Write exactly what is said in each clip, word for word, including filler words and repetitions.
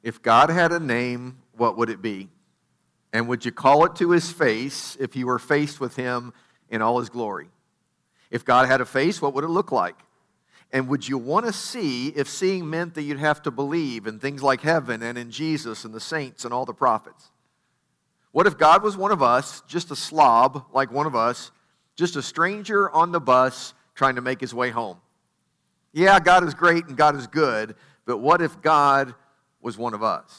If God had a name, what would it be? And would you call it to his face if you were faced with him in all his glory? If God had a face, what would it look like? And would you want to see if seeing meant that you'd have to believe in things like heaven and in Jesus and the saints and all the prophets? What if God was one of us, just a slob like one of us, just a stranger on the bus trying to make his way home? Yeah, God is great and God is good, but what if God was one of us?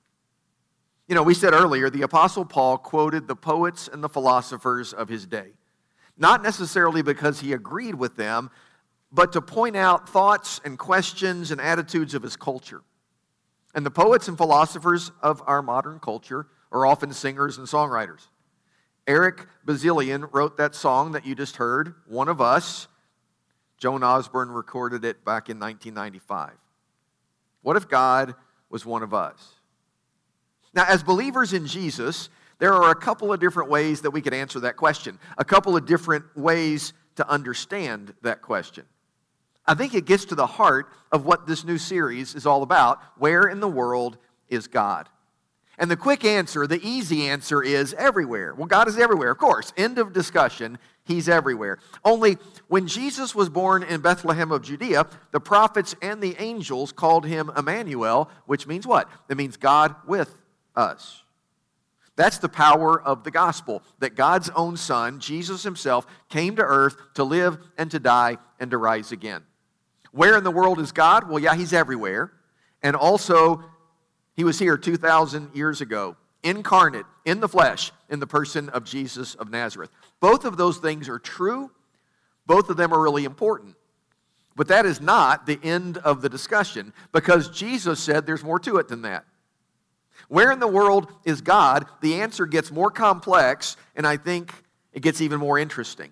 You know, we said earlier, the Apostle Paul quoted the poets and the philosophers of his day. Not necessarily because he agreed with them, but to point out thoughts and questions and attitudes of his culture. And the poets and philosophers of our modern culture are often singers and songwriters. Eric Bazilian wrote that song that you just heard, One of Us. Joan Osborne recorded it back in nineteen ninety-five. What if God was one of us? Now, as believers in Jesus, there are a couple of different ways that we could answer that question, a couple of different ways to understand that question. I think it gets to the heart of what this new series is all about. Where in the world is God? And the quick answer, the easy answer is everywhere. Well, God is everywhere, of course. End of discussion. He's everywhere. Only when Jesus was born in Bethlehem of Judea, the prophets and the angels called him Emmanuel, which means what? It means God with us. That's the power of the gospel, that God's own Son, Jesus himself, came to earth to live and to die and to rise again. Where in the world is God? Well, yeah, he's everywhere. And also, he was here two thousand years ago, incarnate, in the flesh, in the person of Jesus of Nazareth. Both of those things are true. Both of them are really important. But that is not the end of the discussion, because Jesus said there's more to it than that. Where in the world is God? The answer gets more complex, and I think it gets even more interesting.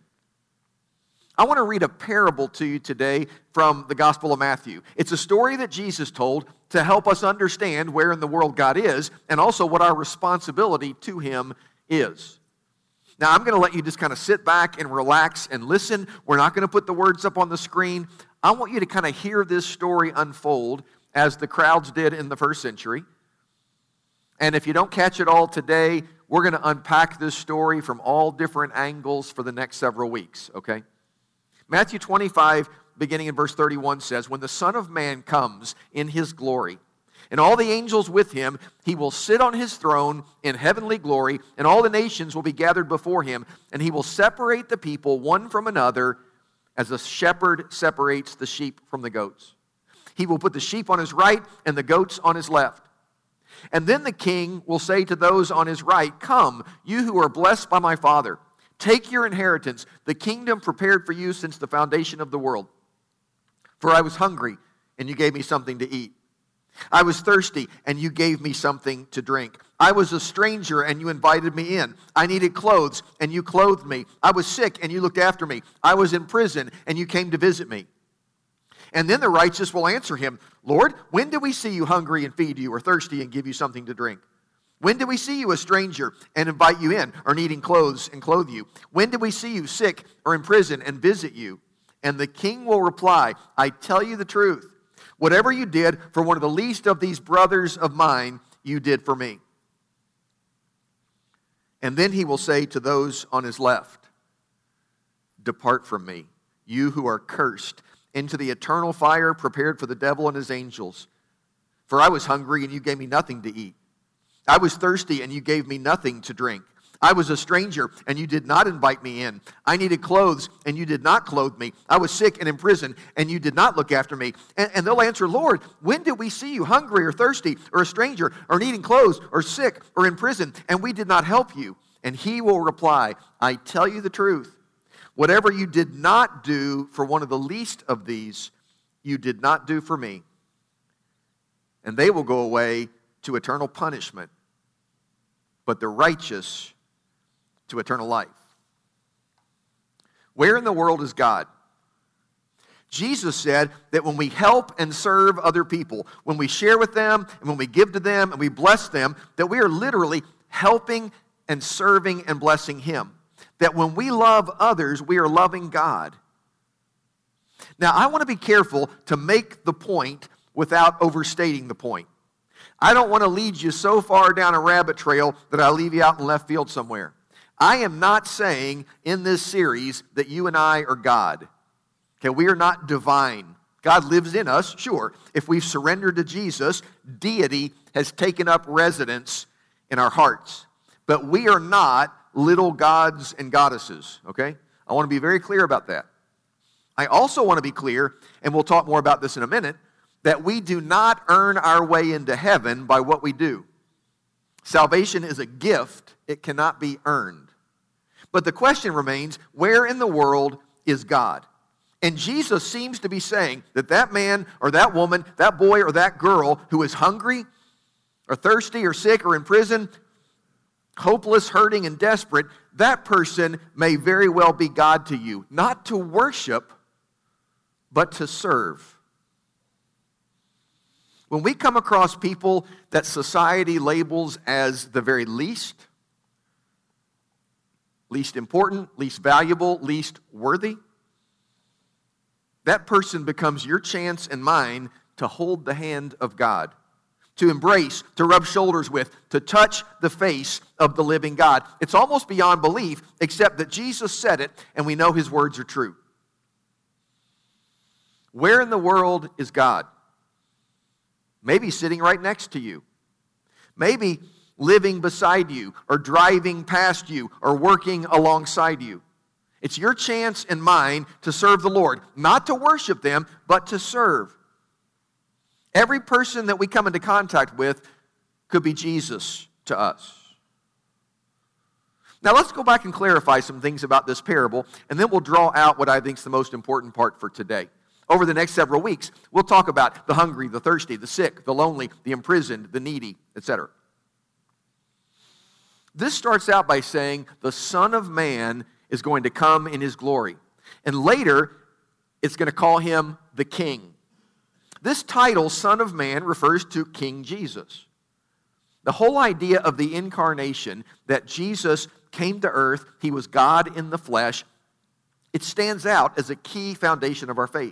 I want to read a parable to you today from the Gospel of Matthew. It's a story that Jesus told to help us understand where in the world God is, and also what our responsibility to him is. Now, I'm going to let you just kind of sit back and relax and listen. We're not going to put the words up on the screen. I want you to kind of hear this story unfold as the crowds did in the first century. And if you don't catch it all today, we're going to unpack this story from all different angles for the next several weeks, okay? Matthew twenty-five, beginning in verse thirty-one, says, When the Son of Man comes in his glory, and all the angels with him, he will sit on his throne in heavenly glory, and all the nations will be gathered before him, and he will separate the people one from another, as a shepherd separates the sheep from the goats. He will put the sheep on his right and the goats on his left. And then the king will say to those on his right, Come, you who are blessed by my Father, take your inheritance, the kingdom prepared for you since the foundation of the world. For I was hungry, and you gave me something to eat. I was thirsty, and you gave me something to drink. I was a stranger, and you invited me in. I needed clothes, and you clothed me. I was sick, and you looked after me. I was in prison, and you came to visit me. And then the righteous will answer him, Lord, when did we see you hungry and feed you, or thirsty and give you something to drink? When did we see you a stranger and invite you in, or needing clothes and clothe you? When did we see you sick or in prison and visit you? And the king will reply, I tell you the truth. Whatever you did for one of the least of these brothers of mine, you did for me. And then he will say to those on his left, Depart from me, you who are cursed, into the eternal fire prepared for the devil and his angels. For I was hungry, and you gave me nothing to eat. I was thirsty, and you gave me nothing to drink. I was a stranger, and you did not invite me in. I needed clothes, and you did not clothe me. I was sick and in prison, and you did not look after me. And, and they'll answer, Lord, when did we see you hungry or thirsty or a stranger or needing clothes or sick or in prison, and we did not help you? And he will reply, I tell you the truth. Whatever you did not do for one of the least of these, you did not do for me. And they will go away to eternal punishment, but the righteous to eternal life. Where in the world is God? Jesus said that when we help and serve other people, when we share with them, and when we give to them, and we bless them, that we are literally helping and serving and blessing him. That when we love others, we are loving God. Now, I want to be careful to make the point without overstating the point. I don't want to lead you so far down a rabbit trail that I leave you out in left field somewhere. I am not saying in this series that you and I are God. Okay, we are not divine. God lives in us, sure. If we've surrendered to Jesus, deity has taken up residence in our hearts. But we are not little gods and goddesses, okay? I want to be very clear about that. I also want to be clear, and we'll talk more about this in a minute, that we do not earn our way into heaven by what we do. Salvation is a gift. It cannot be earned. But the question remains, where in the world is God? And Jesus seems to be saying that that man or that woman, that boy or that girl who is hungry or thirsty or sick or in prison, hopeless, hurting, and desperate, that person may very well be God to you. Not to worship, but to serve. When we come across people that society labels as the very least, least important, least valuable, least worthy, that person becomes your chance and mine to hold the hand of God, to embrace, to rub shoulders with, to touch the face of the living God. It's almost beyond belief, except that Jesus said it, and we know His words are true. Where in the world is God? Maybe sitting right next to you. Maybe living beside you, or driving past you, or working alongside you. It's your chance and mine to serve the Lord. Not to worship them, but to serve. Every person that we come into contact with could be Jesus to us. Now let's go back and clarify some things about this parable, and then we'll draw out what I think is the most important part for today. Over the next several weeks, we'll talk about the hungry, the thirsty, the sick, the lonely, the imprisoned, the needy, et cetera. This starts out by saying the Son of Man is going to come in His glory. And later, it's going to call Him the King. This title, Son of Man, refers to King Jesus. The whole idea of the incarnation, that Jesus came to earth, He was God in the flesh, it stands out as a key foundation of our faith.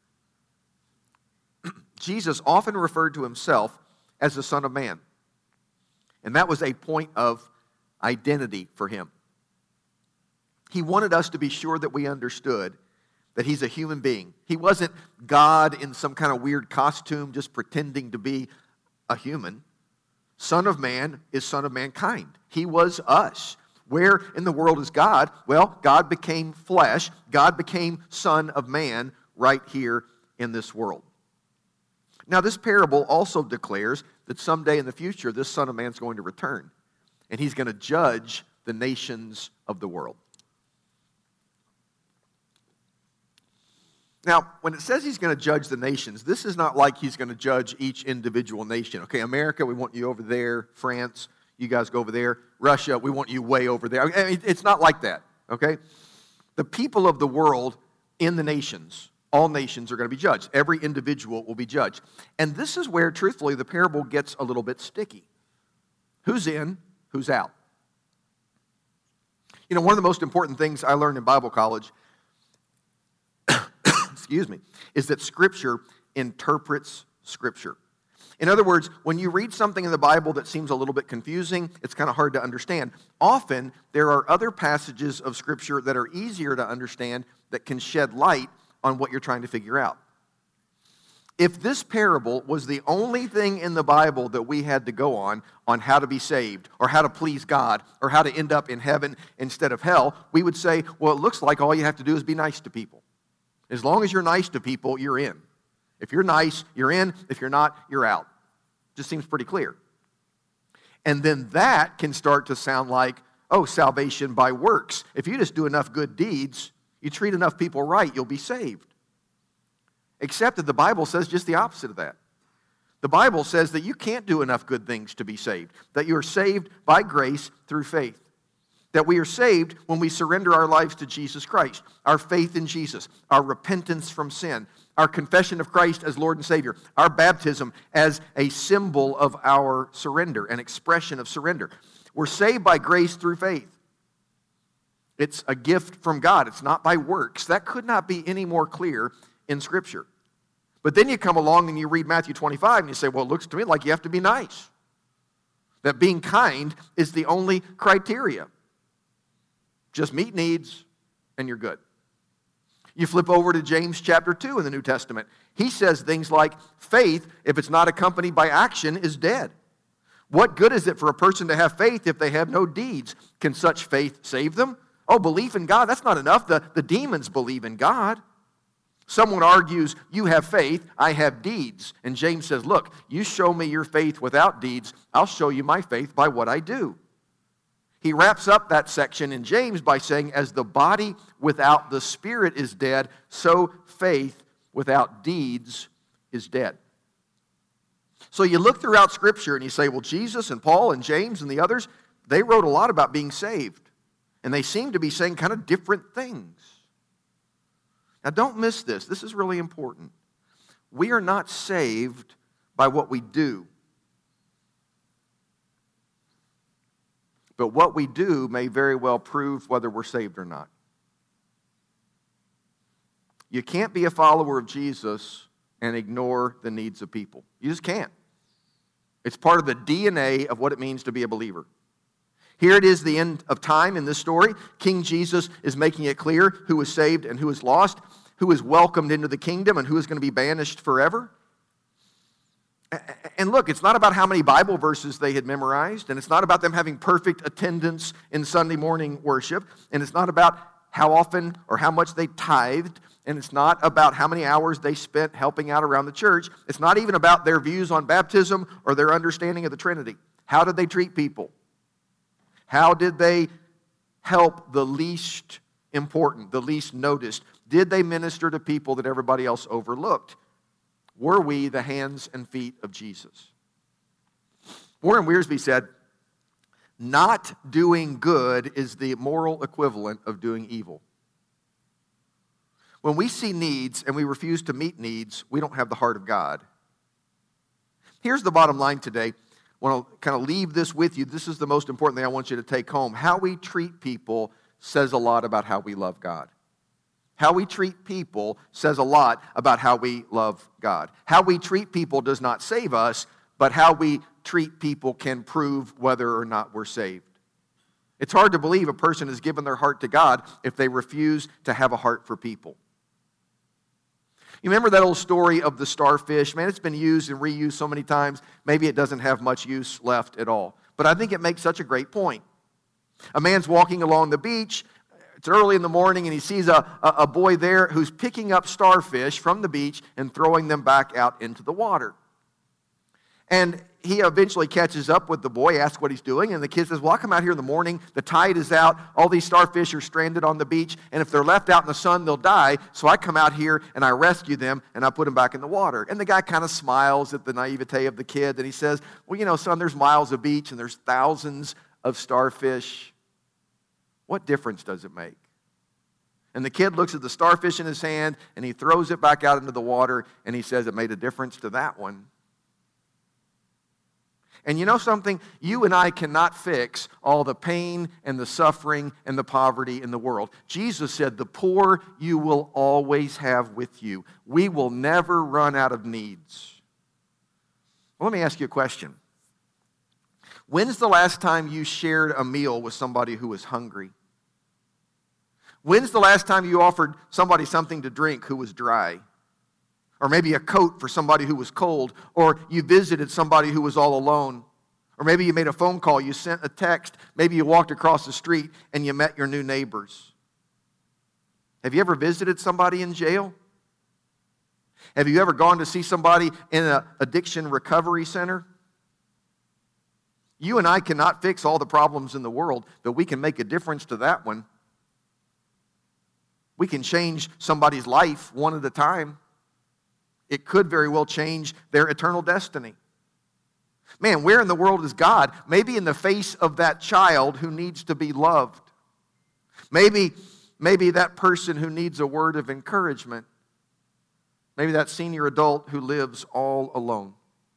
Jesus often referred to Himself as the Son of Man. And that was a point of identity for Him. He wanted us to be sure that we understood that He's a human being. He wasn't God in some kind of weird costume just pretending to be a human. Son of Man is Son of mankind. He was us. Where in the world is God? Well, God became flesh. God became Son of Man right here in this world. Now, this parable also declares that someday in the future, this Son of Man is going to return. And He's going to judge the nations of the world. Now, when it says He's going to judge the nations, this is not like He's going to judge each individual nation. Okay, America, we want you over there. France, you guys go over there. Russia, we want you way over there. I mean, it's not like that, okay? The people of the world in the nations, all nations are going to be judged. Every individual will be judged. And this is where, truthfully, the parable gets a little bit sticky. Who's in? Who's out? You know, one of the most important things I learned in Bible college, excuse me, is that Scripture interprets Scripture. In other words, when you read something in the Bible that seems a little bit confusing, it's kind of hard to understand. Often, there are other passages of Scripture that are easier to understand that can shed light on what you're trying to figure out. If this parable was the only thing in the Bible that we had to go on, on how to be saved, or how to please God, or how to end up in heaven instead of hell, we would say, well, it looks like all you have to do is be nice to people. As long as you're nice to people, you're in. If you're nice, you're in. If you're not, you're out. Just seems pretty clear. And then that can start to sound like, oh, salvation by works. If you just do enough good deeds, you treat enough people right, you'll be saved. Except that the Bible says just the opposite of that. The Bible says that you can't do enough good things to be saved. That you are saved by grace through faith. That we are saved when we surrender our lives to Jesus Christ. Our faith in Jesus. Our repentance from sin. Our confession of Christ as Lord and Savior. Our baptism as a symbol of our surrender. An expression of surrender. We're saved by grace through faith. It's a gift from God. It's not by works. That could not be any more clear in Scripture. But then you come along and you read Matthew twenty-five and you say, well, it looks to me like you have to be nice. That being kind is the only criteria. Just meet needs and you're good. You flip over to James chapter two in the New Testament. He says things like, faith, if it's not accompanied by action, is dead. What good is it for a person to have faith if they have no deeds? Can such faith save them? Oh, belief in God, that's not enough. The, the demons believe in God. Someone argues, you have faith, I have deeds. And James says, look, you show me your faith without deeds, I'll show you my faith by what I do. He wraps up that section in James by saying, as the body without the spirit is dead, so faith without deeds is dead. So you look throughout Scripture and you say, well, Jesus and Paul and James and the others, they wrote a lot about being saved. And they seem to be saying kind of different things. Now, don't miss this. This is really important. We are not saved by what we do. But what we do may very well prove whether we're saved or not. You can't be a follower of Jesus and ignore the needs of people. You just can't. It's part of the D N A of what it means to be a believer. Here it is, the end of time in this story. King Jesus is making it clear who is saved and who is lost, who is welcomed into the kingdom and who is going to be banished forever. And look, it's not about how many Bible verses they had memorized, and it's not about them having perfect attendance in Sunday morning worship, and it's not about how often or how much they tithed, and it's not about how many hours they spent helping out around the church. It's not even about their views on baptism or their understanding of the Trinity. How did they treat people? How did they help the least important, the least noticed? Did they minister to people that everybody else overlooked? Were we the hands and feet of Jesus? Warren Wiersbe said, not doing good is the moral equivalent of doing evil. When we see needs and we refuse to meet needs, we don't have the heart of God. Here's the bottom line today. I want to kind of leave this with you. This is the most important thing I want you to take home. How we treat people says a lot about how we love God. How we treat people says a lot about how we love God. How we treat people does not save us, but how we treat people can prove whether or not we're saved. It's hard to believe a person has given their heart to God if they refuse to have a heart for people. You remember that old story of the starfish? Man, it's been used and reused so many times, maybe it doesn't have much use left at all. But I think it makes such a great point. A man's walking along the beach. It's early in the morning, and he sees a, a, a boy there who's picking up starfish from the beach and throwing them back out into the water. And he eventually catches up with the boy, asks what he's doing, and the kid says, well, I come out here in the morning, the tide is out, all these starfish are stranded on the beach, and if they're left out in the sun, they'll die, so I come out here and I rescue them, and I put them back in the water. And the guy kind of smiles at the naivete of the kid, and he says, well, you know, son, there's miles of beach, and there's thousands of starfish. What difference does it make? And the kid looks at the starfish in his hand, and he throws it back out into the water, and he says, it made a difference to that one. And you know something? You and I cannot fix all the pain and the suffering and the poverty in the world. Jesus said, the poor you will always have with you. We will never run out of needs. Well, let me ask you a question. When's the last time you shared a meal with somebody who was hungry? When's the last time you offered somebody something to drink who was dry? Or maybe a coat for somebody who was cold, or you visited somebody who was all alone, or maybe you made a phone call, you sent a text, maybe you walked across the street and you met your new neighbors. Have you ever visited somebody in jail? Have you ever gone to see somebody in an addiction recovery center? You and I cannot fix all the problems in the world, but we can make a difference to that one. We can change somebody's life one at a time. It could very well change their eternal destiny. Man, where in the world is God? Maybe in the face of that child who needs to be loved. Maybe, maybe that person who needs a word of encouragement. Maybe that senior adult who lives all alone.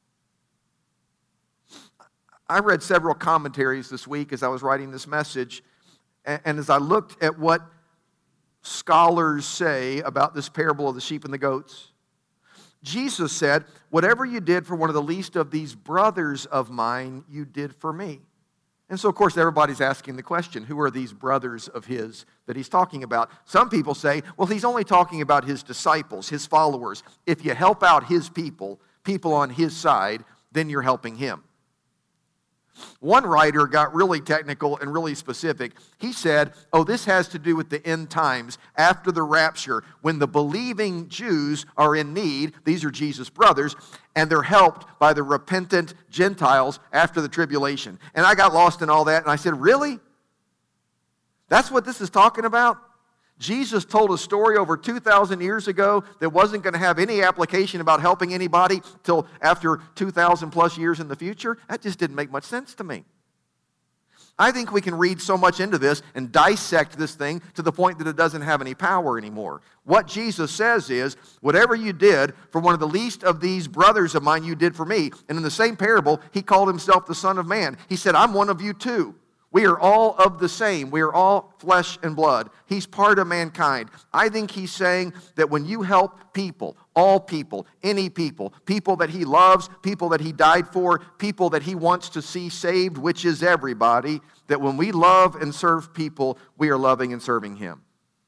I read several commentaries this week as I was writing this message, and as I looked at what scholars say about this parable of the sheep and the goats, Jesus said, whatever you did for one of the least of these brothers of mine, you did for me. And so, of course, everybody's asking the question, who are these brothers of his that he's talking about? Some people say, well, he's only talking about his disciples, his followers. If you help out his people, people on his side, then you're helping him. One writer got really technical and really specific. He said, oh, this has to do with the end times after the rapture, when the believing Jews are in need, these are Jesus' brothers, and they're helped by the repentant Gentiles after the tribulation. And I got lost in all that, and I said, really? That's what this is talking about? Jesus told a story over two thousand years ago that wasn't going to have any application about helping anybody till after two thousand plus years in the future? That just didn't make much sense to me. I think we can read so much into this and dissect this thing to the point that it doesn't have any power anymore. What Jesus says is, whatever you did for one of the least of these brothers of mine, you did for me. And in the same parable, he called himself the Son of Man. He said, I'm one of you too. We are all of the same. We are all flesh and blood. He's part of mankind. I think he's saying that when you help people, all people, any people, people that he loves, people that he died for, people that he wants to see saved, which is everybody, that when we love and serve people, we are loving and serving him.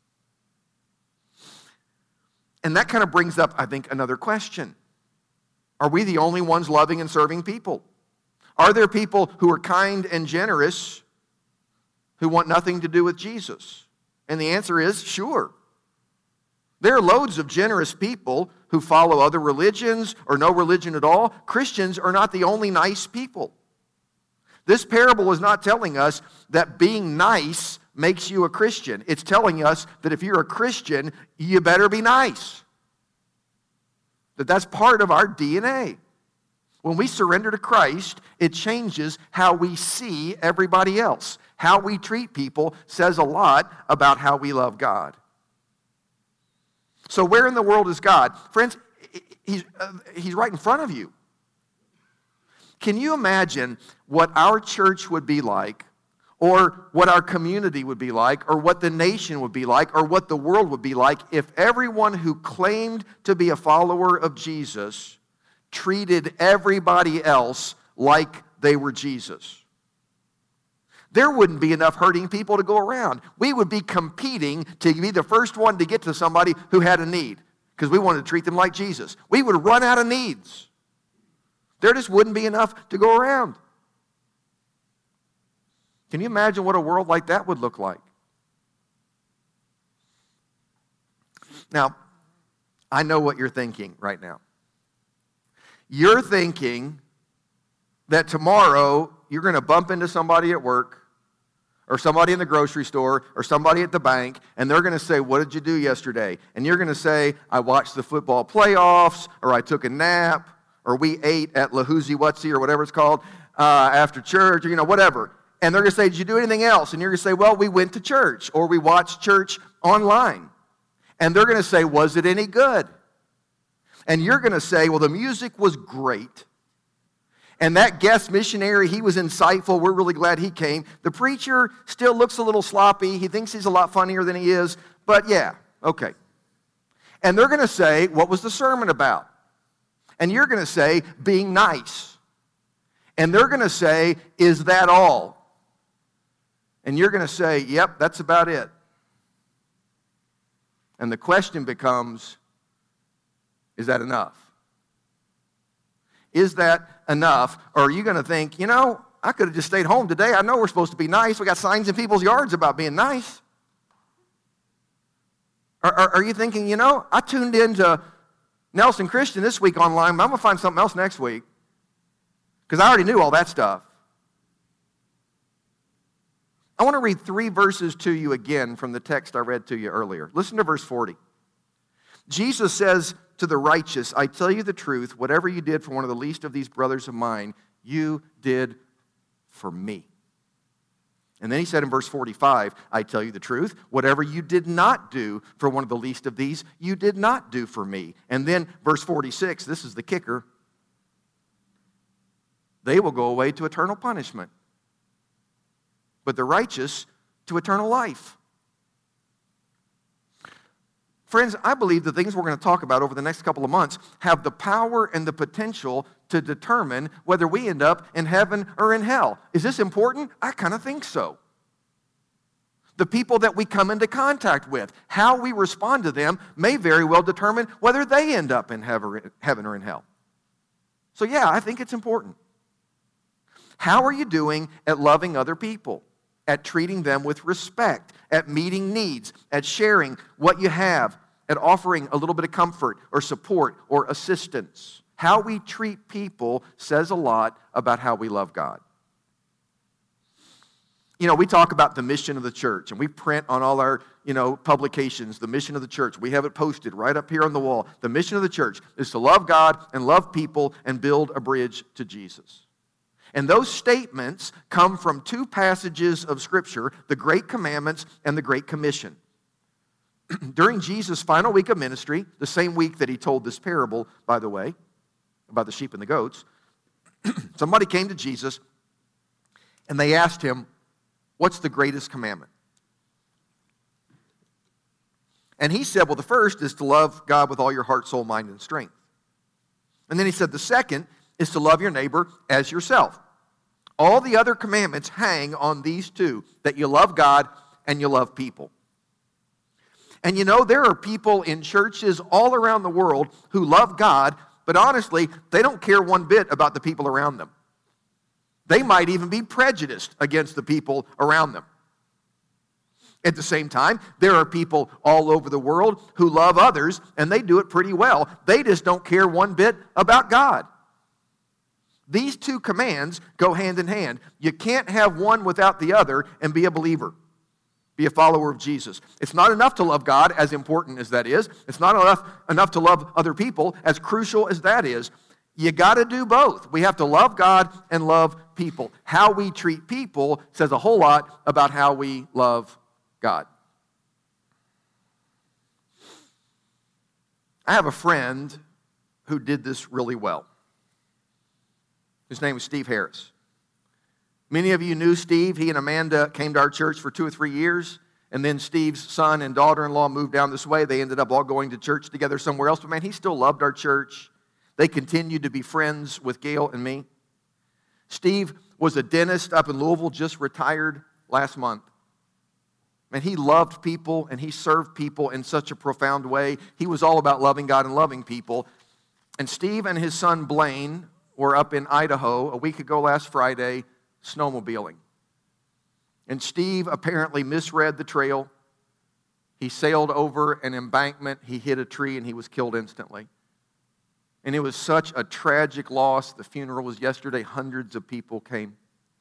And that kind of brings up, I think, another question. Are we the only ones loving and serving people? Are there people who are kind and generous who want nothing to do with Jesus? And the answer is, sure. There are loads of generous people who follow other religions or no religion at all. Christians are not the only nice people. This parable is not telling us that being nice makes you a Christian. It's telling us that if you're a Christian, you better be nice. That that's part of our D N A. When we surrender to Christ, it changes how we see everybody else. How we treat people says a lot about how we love God. So where in the world is God? Friends, he's, uh, he's right in front of you. Can you imagine what our church would be like, or what our community would be like, or what the nation would be like, or what the world would be like if everyone who claimed to be a follower of Jesus treated everybody else like they were Jesus? There wouldn't be enough hurting people to go around. We would be competing to be the first one to get to somebody who had a need because we wanted to treat them like Jesus. We would run out of needs. There just wouldn't be enough to go around. Can you imagine what a world like that would look like? Now, I know what you're thinking right now. You're thinking that tomorrow you're going to bump into somebody at work or somebody in the grocery store or somebody at the bank, and they're going to say, what did you do yesterday? And you're going to say, I watched the football playoffs, or I took a nap, or we ate at La Hoozy Wutsy, or whatever it's called, uh, after church, or you know, whatever. And they're going to say, did you do anything else? And you're going to say, well, we went to church, or we watched church online. And they're going to say, was it any good? And you're going to say, well, the music was great. And that guest missionary, he was insightful. We're really glad he came. The preacher still looks a little sloppy. He thinks he's a lot funnier than he is. But yeah, okay. And they're going to say, what was the sermon about? And you're going to say, being nice. And they're going to say, is that all? And you're going to say, yep, that's about it. And the question becomes, is that enough? Is that enough? Or are you going to think, you know, I could have just stayed home today. I know we're supposed to be nice. We got signs in people's yards about being nice. Or, or are you thinking, you know, I tuned into Nelson Christian this week online, but I'm going to find something else next week because I already knew all that stuff. I want to read three verses to you again from the text I read to you earlier. Listen to verse forty. Jesus says to the righteous, I tell you the truth, whatever you did for one of the least of these brothers of mine, you did for me. And then he said in verse forty-five, I tell you the truth, whatever you did not do for one of the least of these, you did not do for me. And then verse forty-six, this is the kicker, they will go away to eternal punishment, but the righteous to eternal life. Friends, I believe the things we're going to talk about over the next couple of months have the power and the potential to determine whether we end up in heaven or in hell. Is this important? I kind of think so. The people that we come into contact with, how we respond to them may very well determine whether they end up in heaven or in hell. So yeah, I think it's important. How are you doing at loving other people? At treating them with respect, at meeting needs, at sharing what you have, at offering a little bit of comfort or support or assistance. How we treat people says a lot about how we love God. You know, we talk about the mission of the church, and we print on all our, you know, publications, the mission of the church. We have it posted right up here on the wall. The mission of the church is to love God and love people and build a bridge to Jesus. And those statements come from two passages of Scripture, the Great Commandments and the Great Commission. During Jesus' final week of ministry, the same week that he told this parable, by the way, about the sheep and the goats, somebody came to Jesus and they asked him, what's the greatest commandment? And he said, well, the first is to love God with all your heart, soul, mind, and strength. And then he said, the second is to love your neighbor as yourself. All the other commandments hang on these two, that you love God and you love people. And you know, there are people in churches all around the world who love God, but honestly, they don't care one bit about the people around them. They might even be prejudiced against the people around them. At the same time, there are people all over the world who love others, and they do it pretty well. They just don't care one bit about God. These two commands go hand in hand. You can't have one without the other and be a believer, be a follower of Jesus. It's not enough to love God, as important as that is. It's not enough, enough to love other people, as crucial as that is. You got to do both. We have to love God and love people. How we treat people says a whole lot about how we love God. I have a friend who did this really well. His name was Steve Harris. Many of you knew Steve. He and Amanda came to our church for two or three years, and then Steve's son and daughter-in-law moved down this way. They ended up all going to church together somewhere else, but man, he still loved our church. They continued to be friends with Gail and me. Steve was a dentist up in Louisville, just retired last month. And he loved people, and he served people in such a profound way. He was all about loving God and loving people. And Steve and his son Blaine were up in Idaho a week ago last Friday, snowmobiling. And Steve apparently misread the trail. He sailed over an embankment, he hit a tree, and he was killed instantly. And it was such a tragic loss. The funeral was yesterday. Hundreds of people came.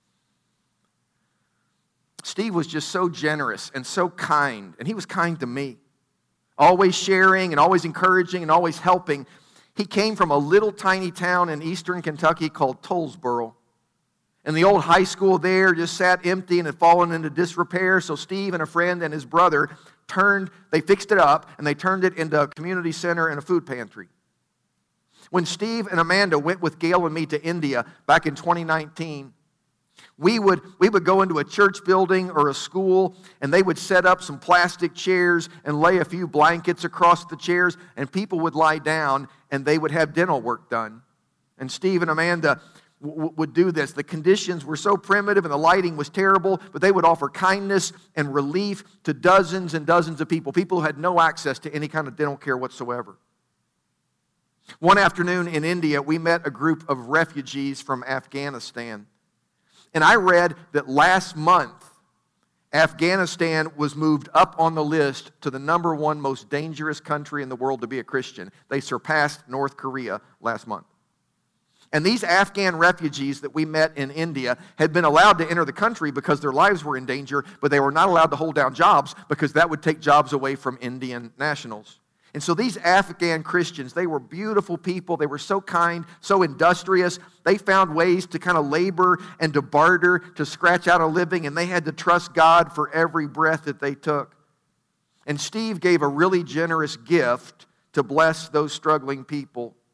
Steve was just so generous and so kind, and he was kind to me. Always sharing and always encouraging and always helping. He came from a little tiny town in eastern Kentucky called Tollsboro. And the old high school there just sat empty and had fallen into disrepair. So Steve and a friend and his brother turned, they fixed it up, and they turned it into a community center and a food pantry. When Steve and Amanda went with Gail and me to India back in twenty nineteen, we would, we would go into a church building or a school, and they would set up some plastic chairs and lay a few blankets across the chairs, and people would lie down, and they would have dental work done. And Steve and Amanda w- would do this. The conditions were so primitive, and the lighting was terrible, but they would offer kindness and relief to dozens and dozens of people, people who had no access to any kind of dental care whatsoever. One afternoon in India, we met a group of refugees from Afghanistan. And I read that last month, Afghanistan was moved up on the list to the number one most dangerous country in the world to be a Christian. They surpassed North Korea last month. And these Afghan refugees that we met in India had been allowed to enter the country because their lives were in danger, but they were not allowed to hold down jobs because that would take jobs away from Indian nationals. And so these Afghan Christians, they were beautiful people. They were so kind, so industrious. They found ways to kind of labor and to barter, to scratch out a living, and they had to trust God for every breath that they took. And Steve gave a really generous gift to bless those struggling people.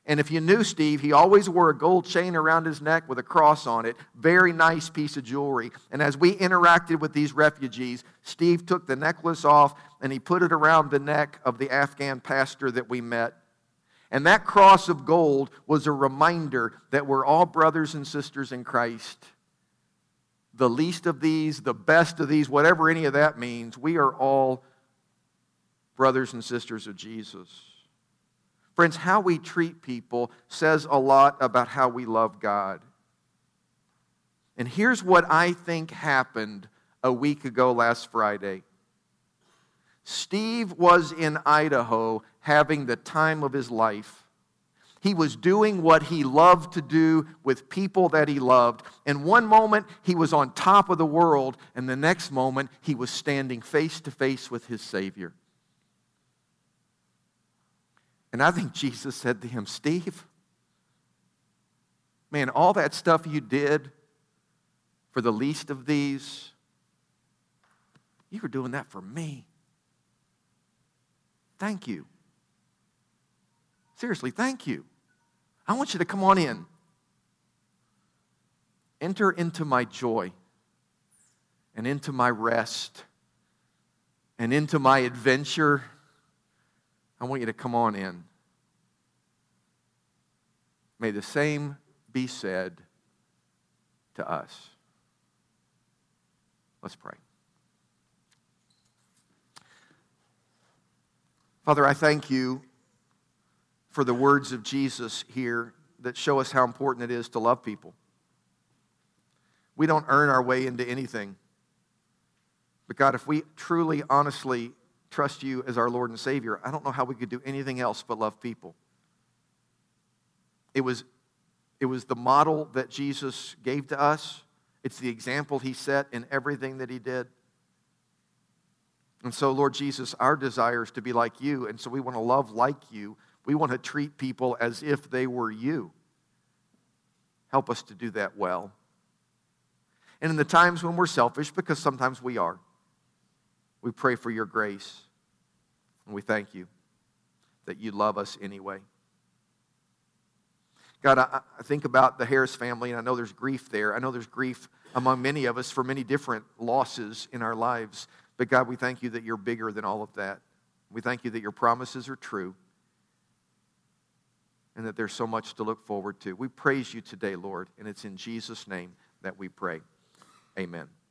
And if you knew Steve, he always wore a gold chain around his neck with a cross on it. Very nice piece of jewelry. And as we interacted with these refugees, Steve took the necklace off and he put it around the neck of the Afghan pastor that we met. And that cross of gold was a reminder that we're all brothers and sisters in Christ. The least of these, the best of these, whatever any of that means, we are all brothers and sisters of Jesus. Friends, how we treat people says a lot about how we love God. And here's what I think happened a week ago last Friday. Steve was in Idaho having the time of his life. He was doing what he loved to do with people that he loved. And one moment he was on top of the world, and the next moment he was standing face to face with his Savior. And I think Jesus said to him, Steve, man, all that stuff you did for the least of these, you were doing that for me. Thank you. Seriously, thank you. I want you to come on in. Enter into my joy and into my rest and into my adventure. I want you to come on in. May the same be said to us. Let's pray. Father, I thank you for the words of Jesus here that show us how important it is to love people. We don't earn our way into anything. But God, if we truly, honestly trust you as our Lord and Savior, I don't know how we could do anything else but love people. It was, it was the model that Jesus gave to us. It's the example he set in everything that he did. And so, Lord Jesus, our desire is to be like you, and so we want to love like you. We want to treat people as if they were you. Help us to do that well. And in the times when we're selfish, because sometimes we are, we pray for your grace. And we thank you that you love us anyway. God, I, I think about the Harris family, and I know there's grief there. I know there's grief among many of us for many different losses in our lives. But God, we thank you that you're bigger than all of that. We thank you that your promises are true and that there's so much to look forward to. We praise you today, Lord, and it's in Jesus' name that we pray. Amen.